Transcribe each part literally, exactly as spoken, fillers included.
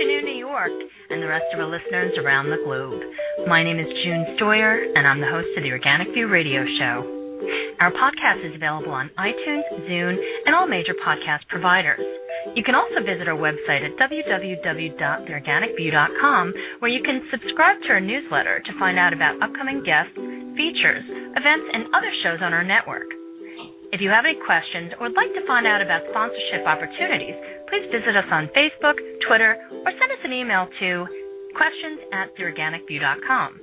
afternoon, New York, and the rest of our listeners around the globe. My name is June Stoyer, and I'm the host of the Organic View radio show. Our podcast is available on iTunes, Zune, and all major podcast providers. You can also visit our website at w w w dot the organic view dot com, where you can subscribe to our newsletter to find out about upcoming guests, features, events, and other shows on our network. If you have any questions or would like to find out about sponsorship opportunities, please visit us on Facebook, Twitter, or send us an email to questions at the organic view dot com.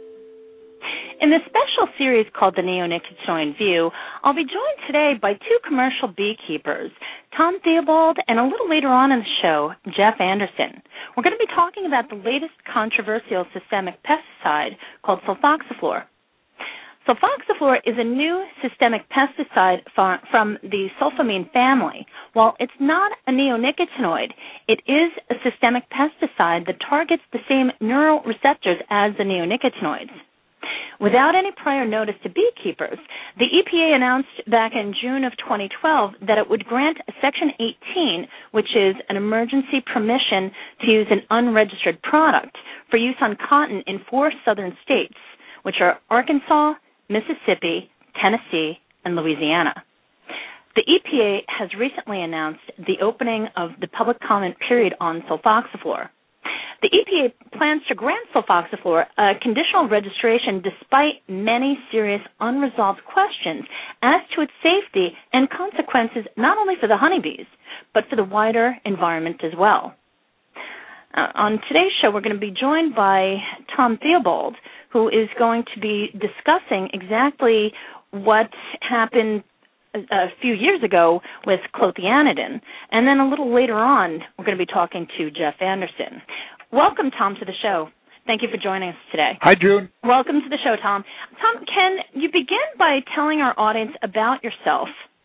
In this special series called The Neonicotinoid View, I'll be joined today by two commercial beekeepers, Tom Theobald, and a little later on in the show, Jeff Anderson. We're going to be talking about the latest controversial systemic pesticide called sulfoxaflor. Sulfoxaflor is a new systemic pesticide from the sulfamine family. While it's not a neonicotinoid, it is a systemic pesticide that targets the same neural receptors as the neonicotinoids. Without any prior notice to beekeepers, the E P A announced back in June of twenty twelve that it would grant Section eighteen, which is an emergency permission to use an unregistered product, for use on cotton in four southern states, which are Arkansas, Mississippi, Tennessee, and Louisiana. The E P A has recently announced the opening of the public comment period on sulfoxaflor. The E P A plans to grant sulfoxaflor a conditional registration despite many serious unresolved questions as to its safety and consequences not only for the honeybees, but for the wider environment as well. Uh, on today's show, we're going to be joined by Tom Theobald, who is going to be discussing exactly what happened a, a few years ago with clothianidin. And then a little later on, we're going to be talking to Jeff Anderson. Welcome, Tom, to the show. Thank you for joining us today. Hi, June. Welcome to the show, Tom. Tom, can you begin by telling our audience about yourself?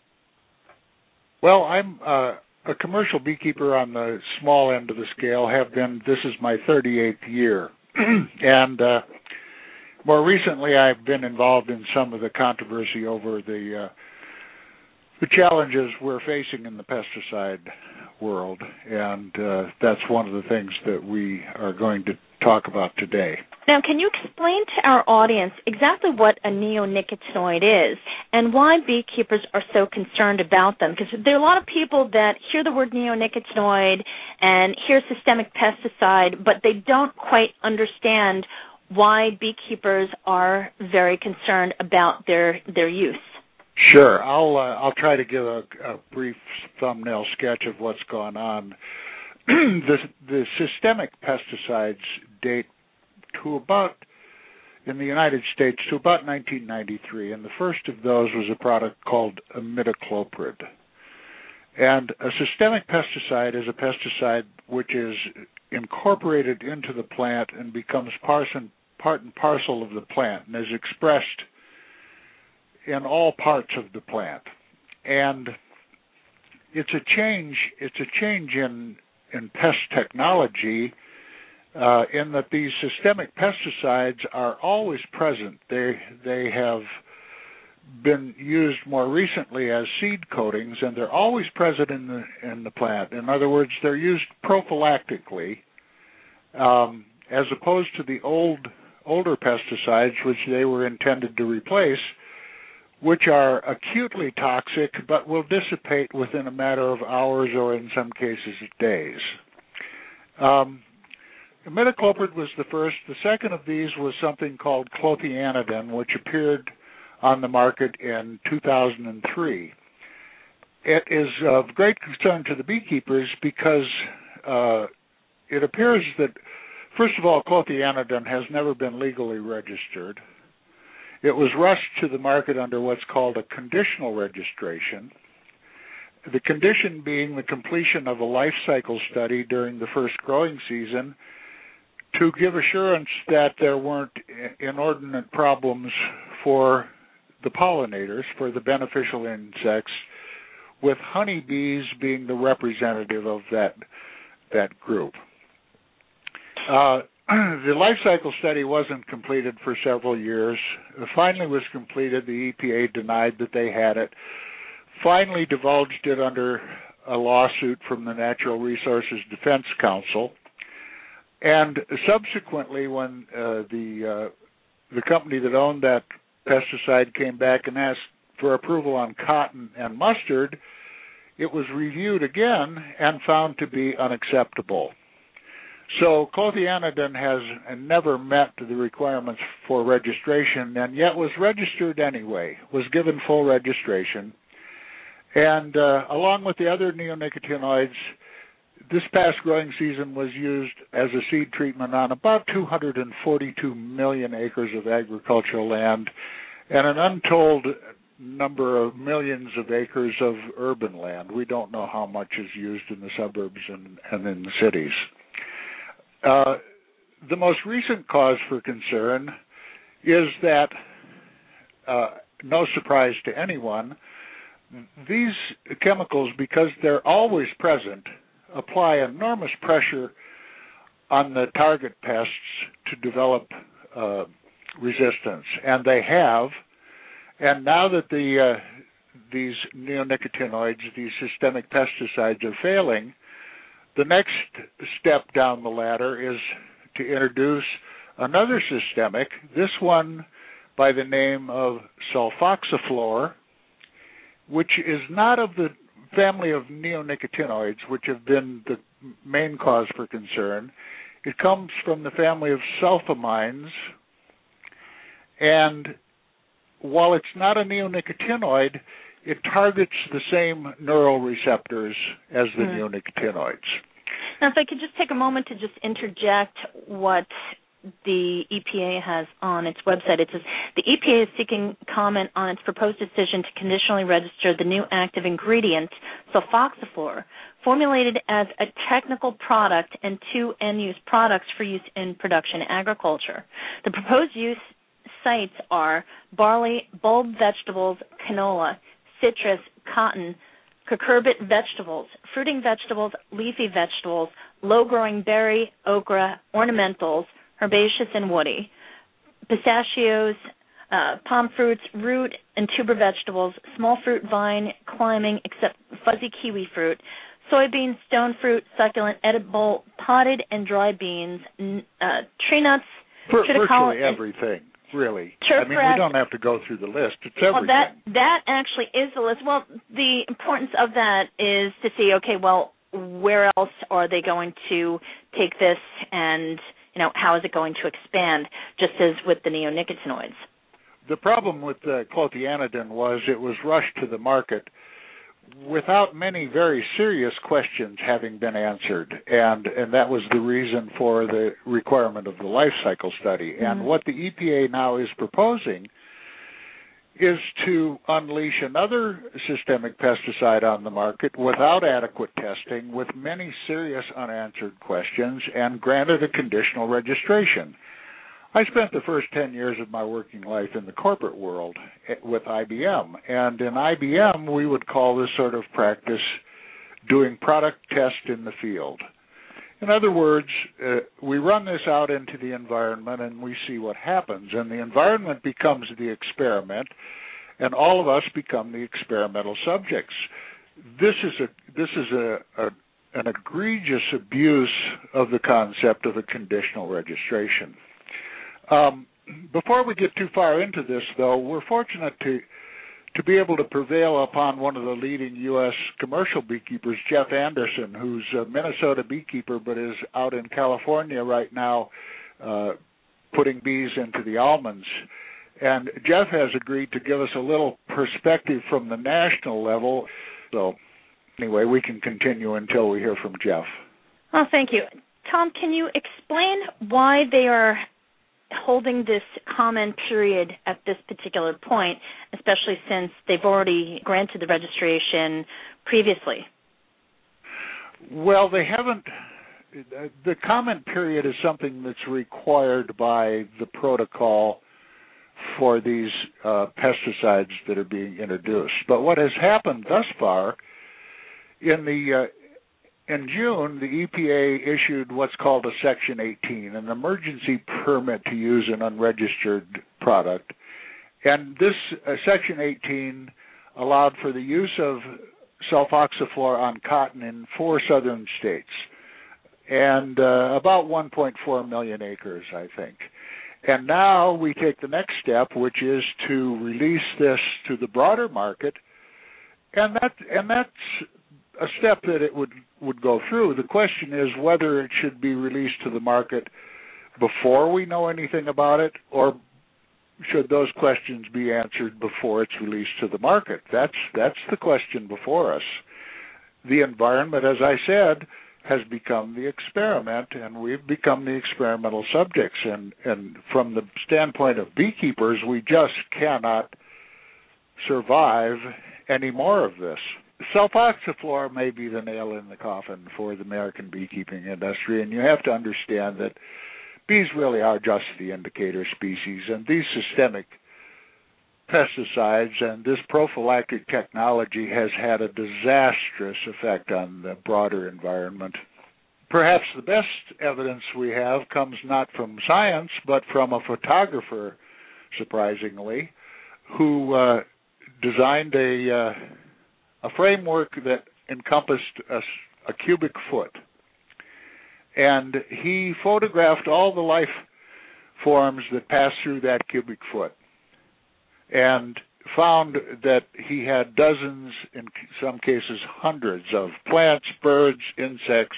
Well, I'm uh, a commercial beekeeper on the small end of the scale, have been, this is my thirty-eighth year. and uh, more recently, I've been involved in some of the controversy over the uh, the challenges we're facing in the pesticide world, and uh, that's one of the things that we are going to talk about today. Now, can you explain to our audience exactly what a neonicotinoid is and why beekeepers are so concerned about them? Because there are a lot of people that hear the word neonicotinoid and hear systemic pesticide, but they don't quite understand why beekeepers are very concerned about their their use. Sure. I'll uh, I'll try to give a, a brief thumbnail sketch of what's gone on. the, the systemic pesticides date to about, in the United States, to about nineteen ninety-three, and the first of those was a product called imidacloprid. And a systemic pesticide is a pesticide which is incorporated into the plant and becomes part and, part and parcel of the plant and is expressed in all parts of the plant. And it's a change, it's a change in, in pest technology uh, in that these systemic pesticides are always present. They, they have been used more recently as seed coatings, and they're always present in the, in the plant. In other words, they're used prophylactically, um, as opposed to the old, older pesticides, which they were intended to replace, which are acutely toxic but will dissipate within a matter of hours or in some cases days. Um, imidacloprid was the first. The second of these was something called clothianidin, which appeared on the market in two thousand three. It is of great concern to the beekeepers because uh, it appears that, first of all, clothianidin has never been legally registered. It was rushed to the market under what's called a conditional registration, the condition being the completion of a life cycle study during the first growing season to give assurance that there weren't inordinate problems for the pollinators, for the beneficial insects, with honeybees being the representative of that, that group. Uh, The life cycle study wasn't completed for several years. It finally was completed. The E P A denied that they had it. Finally divulged it under a lawsuit from the Natural Resources Defense Council. And subsequently, when uh, the uh, the company that owned that pesticide came back and asked for approval on cotton and mustard, it was reviewed again and found to be unacceptable. So clothianidin has never met the requirements for registration, and yet was registered anyway, was given full registration. And uh, along with the other neonicotinoids, this past growing season was used as a seed treatment on about two hundred forty-two million acres of agricultural land and an untold number of millions of acres of urban land. We don't know how much is used in the suburbs and, and in the cities. Uh, the most recent cause for concern is that, uh, no surprise to anyone, these chemicals, because they're always present, apply enormous pressure on the target pests to develop uh, resistance, and they have. And now that the uh, these neonicotinoids, these systemic pesticides, are failing, the next step down the ladder is to introduce another systemic, this one by the name of sulfoxaflor, which is not of the family of neonicotinoids, which have been the main cause for concern. It comes from the family of sulfamines, and while it's not a neonicotinoid, it targets the same neural receptors as the mm. neonicotinoids. Now, if I could just take a moment to just interject what the E P A has on its website. It says, the E P A is seeking comment on its proposed decision to conditionally register the new active ingredient, sulfoxaflor, formulated as a technical product and two end-use products for use in production agriculture. The proposed use sites are barley, bulb vegetables, canola, citrus, cotton, cucurbit vegetables, fruiting vegetables, leafy vegetables, low-growing berry, okra, ornamentals, herbaceous and woody, pistachios, uh, palm fruits, root and tuber vegetables, small fruit, vine, climbing, except fuzzy kiwi fruit, soybeans, stone fruit, succulent, edible, potted and dry beans, uh, tree nuts, For, virtually everything, really. I mean, we don't have to go through the list. It's everything. Well, that, that actually is the list. Well, the importance of that is to see, okay, well, where else are they going to take this, and you know, how is it going to expand, just as with the neonicotinoids? The problem with uh, clothianidin was it was rushed to the market without many very serious questions having been answered, and, and that was the reason for the requirement of the life cycle study. Mm-hmm. And what the E P A now is proposing is to unleash another systemic pesticide on the market without adequate testing, with many serious unanswered questions, and granted a conditional registration. I spent the first ten years of my working life in the corporate world with I B M, and in I B M we would call this sort of practice doing product test in the field. In other words, uh, we run this out into the environment and we see what happens, and the environment becomes the experiment, and all of us become the experimental subjects. This is a this is a, a an egregious abuse of the concept of a conditional registration. Um, before we get too far into this, though, we're fortunate to to be able to prevail upon one of the leading U S commercial beekeepers, Jeff Anderson, who's a Minnesota beekeeper but is out in California right now uh, putting bees into the almonds. And Jeff has agreed to give us a little perspective from the national level. So anyway, we can continue until we hear from Jeff. Oh, thank you. Tom, can you explain why they are holding this comment period at this particular point, especially since they've already granted the registration previously? Well, they haven't. The comment period is something that's required by the protocol for these uh, pesticides that are being introduced. But what has happened thus far, in the uh, in June, the E P A issued what's called a Section eighteen, an emergency permit to use an unregistered product. And this uh, Section eighteen allowed for the use of sulfoxaflor on cotton in four southern states, and uh, about one point four million acres, I think. And now we take the next step, which is to release this to the broader market, and that and that's a step that it would, would go through. The question is whether it should be released to the market before we know anything about it, or should those questions be answered before it's released to the market? That's that's the question before us. The environment, as I said, has become the experiment, and we've become the experimental subjects. And, and from the standpoint of beekeepers, we just cannot survive any more of this. Sulfoxaflora may be the nail in the coffin for the American beekeeping industry, and you have to understand that bees really are just the indicator species, and these systemic pesticides and this prophylactic technology has had a disastrous effect on the broader environment. Perhaps the best evidence we have comes not from science, but from a photographer, surprisingly, who uh, designed a, uh, a framework that encompassed a, a cubic foot. And he photographed all the life forms that pass through that cubic foot, and found that he had dozens, in some cases hundreds, of plants, birds, insects,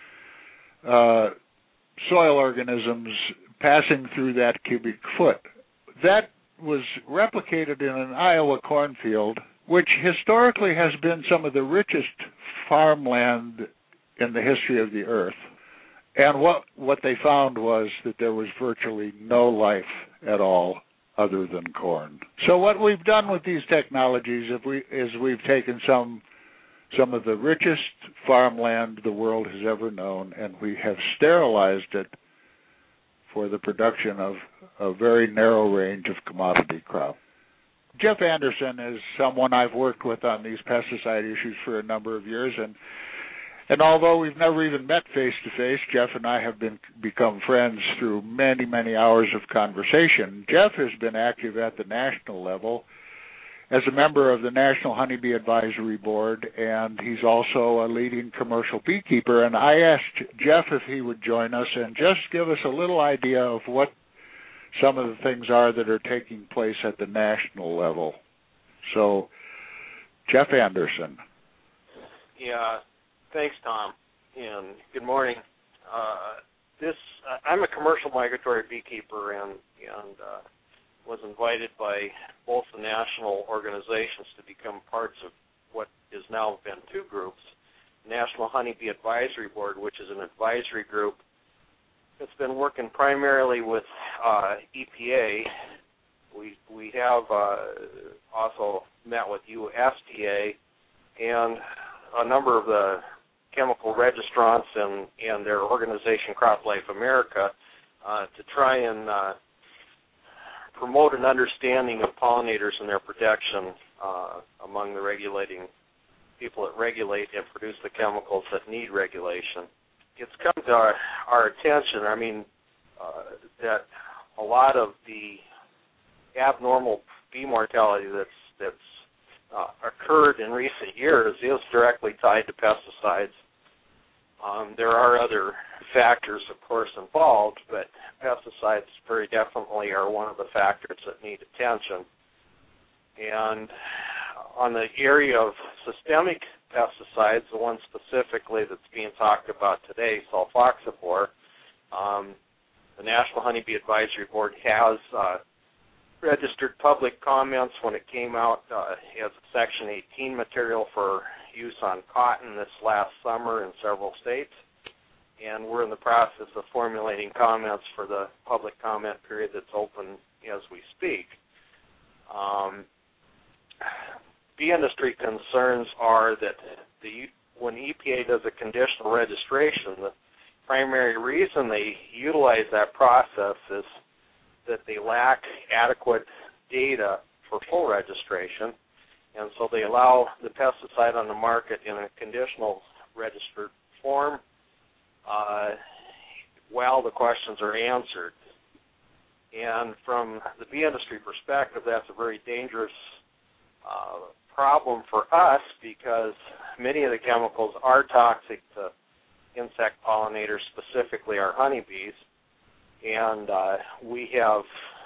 uh, soil organisms passing through that cubic foot. That was replicated in an Iowa cornfield, which historically has been some of the richest farmland in the history of the earth. And what what they found was that there was virtually no life at all other than corn. So what we've done with these technologies is, we, is we've taken some some of the richest farmland the world has ever known, and we have sterilized it for the production of a very narrow range of commodity crop. Jeff Anderson is someone I've worked with on these pesticide issues for a number of years, and And although we've never even met face-to-face, Jeff and I have been become friends through many, many hours of conversation. Jeff has been active at the national level as a member of the National Honeybee Advisory Board, and he's also a leading commercial beekeeper. And I asked Jeff if he would join us and just give us a little idea of what some of the things are that are taking place at the national level. So, Jeff Anderson. Yeah. Thanks, Tom, and good morning. Uh, this uh, I'm a commercial migratory beekeeper, and and uh, was invited by both the national organizations to become parts of what has now been two groups: National Honeybee Advisory Board, which is an advisory group that's been working primarily with uh, E P A. We we have uh, also met with U S D A and a number of the chemical registrants and, and their organization CropLife America uh, to try and uh, promote an understanding of pollinators and their protection uh, among the regulating people that regulate and produce the chemicals that need regulation. It's come to our, our attention, I mean, uh, that a lot of the abnormal bee mortality that's, that's Uh, occurred in recent years is directly tied to pesticides. Um, there are other factors, of course, involved, but pesticides very definitely are one of the factors that need attention. And on the area of systemic pesticides, the one specifically that's being talked about today, sulfoxaflora, um, the National Honeybee Advisory Board has uh, registered public comments when it came out uh, as a Section eighteen material for use on cotton this last summer in several states, and we're in the process of formulating comments for the public comment period that's open as we speak. Um, bee industry concerns are that the when E P A does a conditional registration, the primary reason they utilize that process is that they lack adequate data for full registration, and so they allow the pesticide on the market in a conditional registered form uh, while the questions are answered. And from the bee industry perspective, that's a very dangerous uh, problem for us because many of the chemicals are toxic to insect pollinators, specifically our honeybees. And uh, we have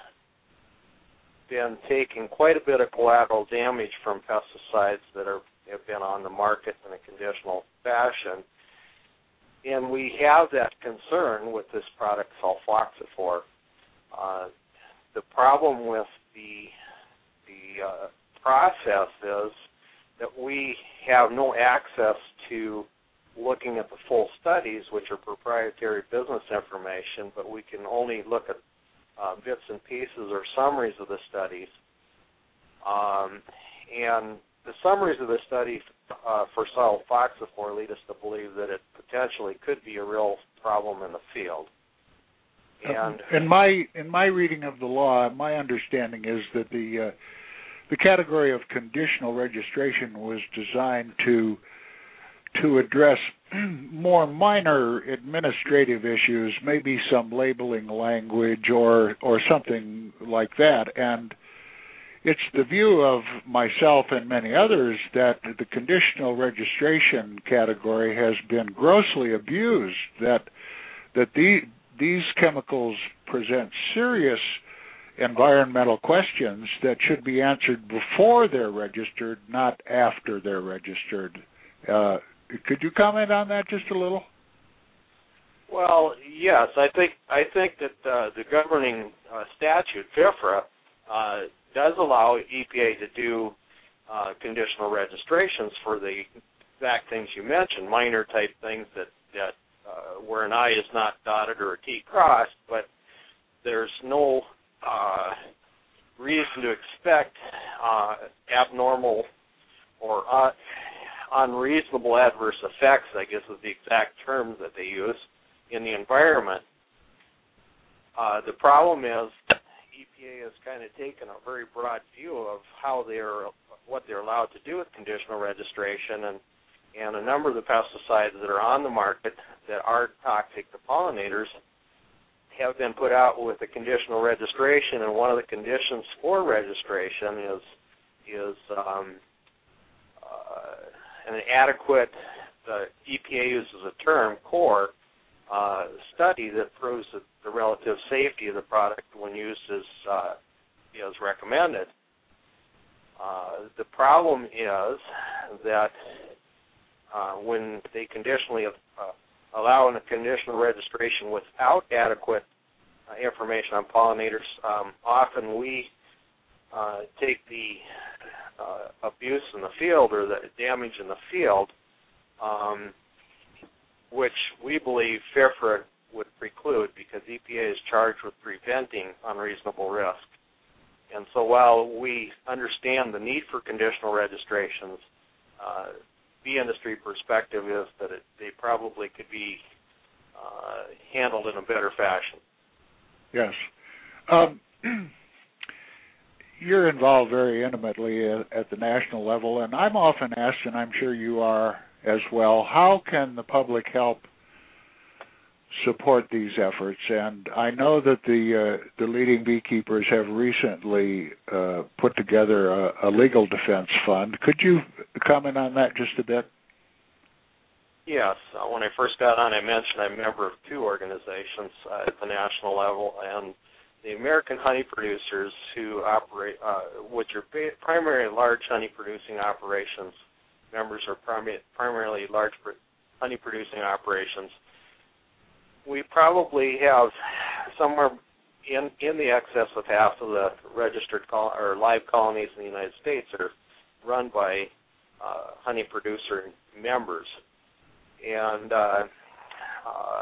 been taking quite a bit of collateral damage from pesticides that are, have been on the market in a conditional fashion. And we have that concern with this product, sulfoxaflor. Uh, the problem with the, the uh, process is that we have no access to looking at the full studies, which are proprietary business information, but we can only look at uh, bits and pieces or summaries of the studies. Um, and the summaries of the study uh, for sulfoxaflor lead us to believe that it potentially could be a real problem in the field. And in my in my reading of the law, my understanding is that the uh, the category of conditional registration was designed to to address more minor administrative issues, maybe some labeling language or or something like that. And it's the view of myself and many others that the conditional registration category has been grossly abused, that that the, these chemicals present serious environmental questions that should be answered before they're registered, not after they're registered. Uh, could you comment on that just a little? Well, yes, I think I think that uh, the governing uh, statute, FIFRA, uh, does allow E P A to do uh, conditional registrations for the exact things you mentioned, minor type things that that uh, where an I is not dotted or a T crossed, but there's no uh, reason to expect uh, abnormal or uh, unreasonable adverse effects, I guess is the exact term that they use, in the environment. Uh, the problem is E P A has kind of taken a very broad view of how they're, what they're allowed to do with conditional registration, and, and a number of the pesticides that are on the market that are toxic to pollinators have been put out with a conditional registration, and one of the conditions for registration is is um, uh, an adequate, the E P A uses a term, core, uh, study that proves that the relative safety of the product when used as, uh, is recommended. Uh, the problem is that uh, when they conditionally uh, allow a conditional registration without adequate uh, information on pollinators, um, often we uh, take the uh, abuse in the field or the damage in the field, um, which we believe FIFRA would preclude because E P A is charged with preventing unreasonable risk. And so while we understand the need for conditional registrations, uh, the industry perspective is that it, they probably could be uh, handled in a better fashion. Yes. Um, you're involved very intimately at, at the national level, and I'm often asked, and I'm sure you are as well, how can the public help support these efforts? And I know that the uh, the leading beekeepers have recently uh, put together a, a legal defense fund. Could you comment on that just a bit? Yes. Uh, when I first got on, I mentioned I'm a member of two organizations uh, at the national level, and the American Honey Producers, who operate, uh, which are primarily large honey-producing operations. Members are prim- primarily large pr- honey-producing operations. We probably have somewhere in, in the excess of half of the registered col- or live colonies in the United States are run by uh, honey producer members. And uh, uh,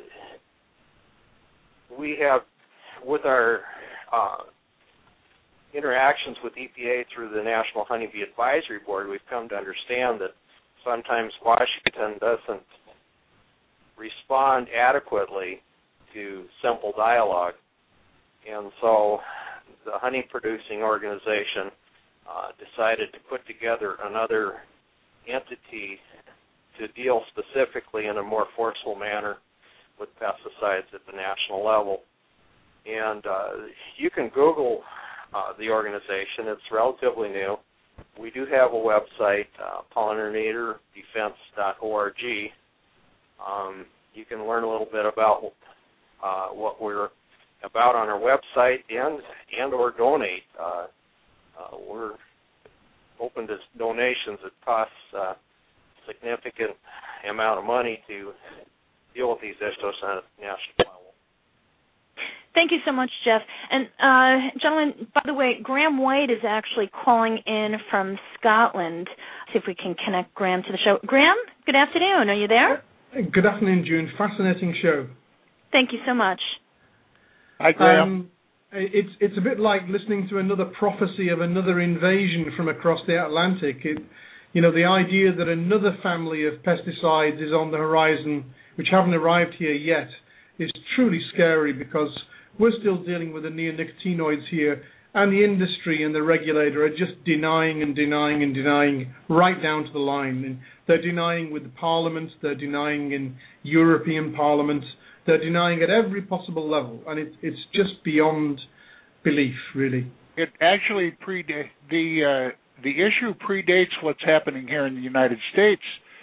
we have, with our uh, interactions with E P A through the National Honeybee Advisory Board, we've come to understand that sometimes Washington doesn't respond adequately to simple dialogue. And so the honey producing organization uh, decided to put together another entity to deal specifically in a more forceful manner with pesticides at the national level. And uh, you can Google uh, the organization. It's relatively new. We do have a website, uh, pollinator defense dot org, Um, you can learn a little bit about uh, what we're about on our website and and or donate. Uh, uh, we're open to donations. It costs a significant amount of money to deal with these issues on a national level. Thank you so much, Jeff. And, uh, gentlemen, by the way, Graham White is actually calling in from Scotland. See if we can connect Graham to the show. Graham, good afternoon. Are you there? Good afternoon, June. Fascinating show. Thank you so much. Hi, Graham. Um, it's it's a bit like listening to another prophecy of another invasion from across the Atlantic. It, you know, the idea that another family of pesticides is on the horizon, which haven't arrived here yet, is truly scary because we're still dealing with the neonicotinoids here, and the industry and the regulator are just denying and denying and denying right down to the line. And they're denying with the Parliament, they're denying in European Parliament, they're denying at every possible level, and it, it's just beyond belief, really. It actually predates the uh, the issue predates what's happening here in the United States.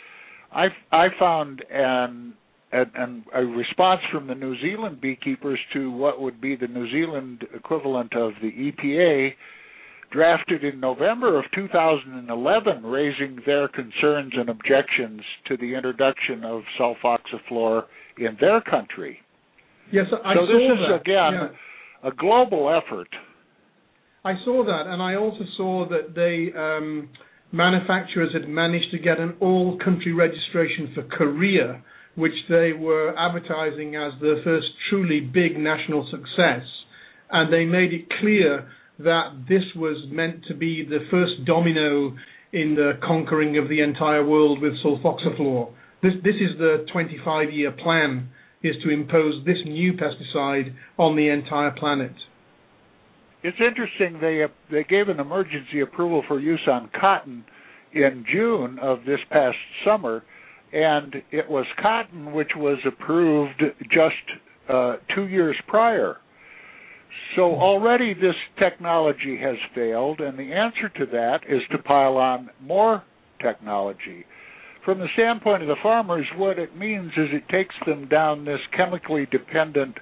I I found an And a response from the New Zealand beekeepers to what would be the New Zealand equivalent of the E P A, drafted in November of two thousand eleven, raising their concerns and objections to the introduction of sulfoxaflor in their country. Yes, I so saw this is, that. again, yeah. a global effort. I saw that, and I also saw that they um, manufacturers had managed to get an all-country registration for Korea, which they were advertising as the first truly big national success. And they made it clear that this was meant to be the first domino in the conquering of the entire world with sulfoxaflor. This, this is the twenty-five-year plan, is to impose this new pesticide on the entire planet. It's interesting, they they gave an emergency approval for use on cotton in June of this past summer, and it was cotton which was approved just uh, two years prior. So already this technology has failed, and the answer to that is to pile on more technology. From the standpoint of the farmers, what it means is it takes them down this chemically dependent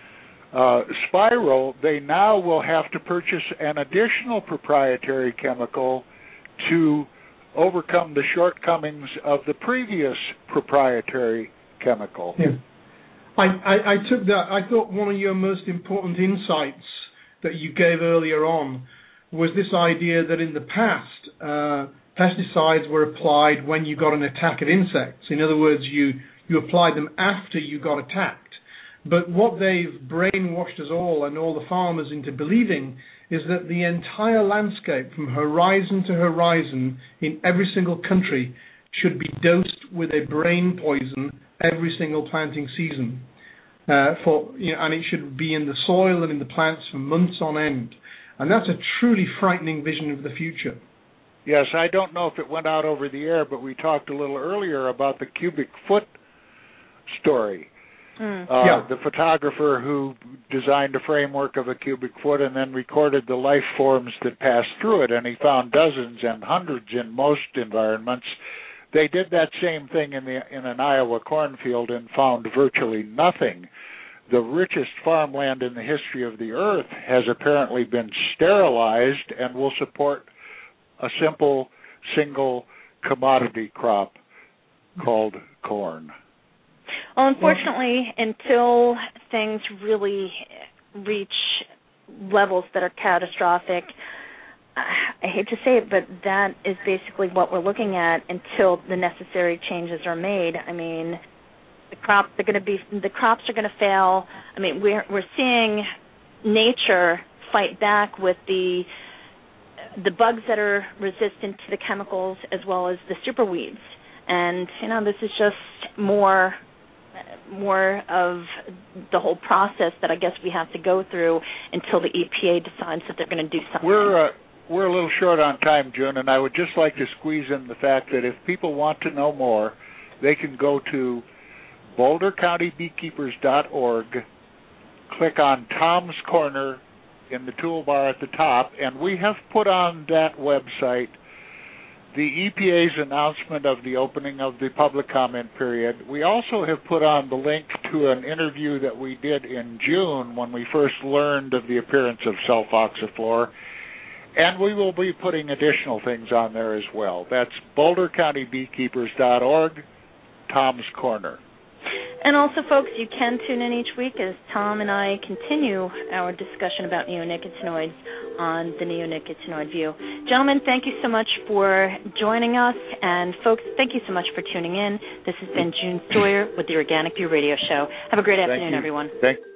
uh, spiral. They now will have to purchase an additional proprietary chemical to overcome the shortcomings of the previous proprietary chemical. Yeah. I, I, I took that. I thought one of your most important insights that you gave earlier on was this idea that in the past, uh, pesticides were applied when you got an attack of insects. In other words, you, you applied them after you got attacked. But what they've brainwashed us all and all the farmers into believing is that the entire landscape from horizon to horizon in every single country should be dosed with a brain poison every single planting season. Uh, for you know, and it should be in the soil and in the plants for months on end. And that's a truly frightening vision of the future. Yes, I don't know if it went out over the air, but we talked a little earlier about the cubic foot story. Mm. Uh, yeah. The photographer who designed a framework of a cubic foot and then recorded the life forms that passed through it, and he found dozens and hundreds in most environments. They did that same thing in the in an Iowa cornfield and found virtually nothing. The richest farmland in the history of the earth has apparently been sterilized and will support a simple single commodity crop called corn. Well, unfortunately, until things really reach levels that are catastrophic, I hate to say it, but that is basically what we're looking at until the necessary changes are made. I mean, the crops are going to be the crops are going to fail. I mean, we're we're seeing nature fight back with the the bugs that are resistant to the chemicals as well as the super weeds. And you know, this is just more more of the whole process that I guess we have to go through until the E P A decides that they're going to do something. We're uh, we're a little short on time, June, and I would just like to squeeze in the fact that if people want to know more, they can go to boulder county beekeepers dot org, click on Tom's Corner in the toolbar at the top, and we have put on that website the E P A's announcement of the opening of the public comment period. We also have put on the link to an interview that we did in June when we first learned of the appearance of sulfoxaflor, and we will be putting additional things on there as well. That's boulder county beekeepers dot org, Tom's Corner. And also, folks, you can tune in each week as Tom and I continue our discussion about neonicotinoids on the Neonicotinoid View. Gentlemen, thank you so much for joining us. And, folks, thank you so much for tuning in. This has been June Sawyer with the Organic View Radio Show. Have a great afternoon, everyone. Thank